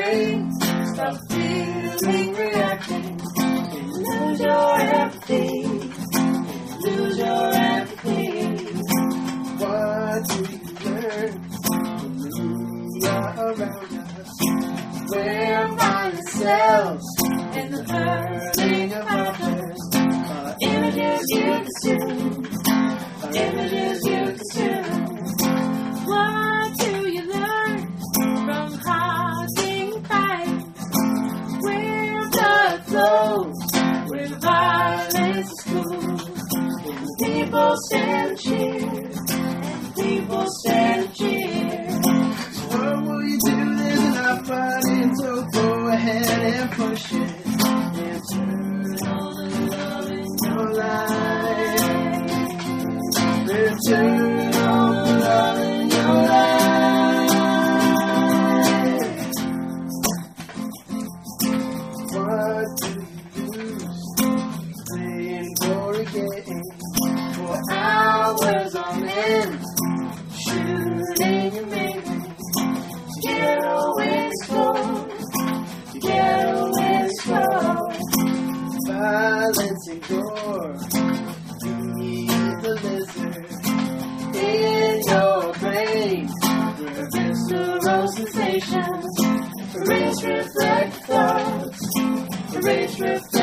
brain, stop feeling reacting. Lose your empathy, lose your empathy. What do you learn when we are around us? We're violent selves in the burning of others. Our images you consume, our images you consume. What do you learn from hogging fights? Where blood flows, where violence is cool. And people stand and cheer, and people stand and cheer. So what will you do? There's enough fighting, so go ahead and push it. And turn on the love in your life. And turn on the love in your life. What do you lose playing boring games for hours on end, shooting and making to get away slow, to get away slow. Violence and gore, feed the lizard in your brain, where visceral sensations erase reflect thoughts, erase reflect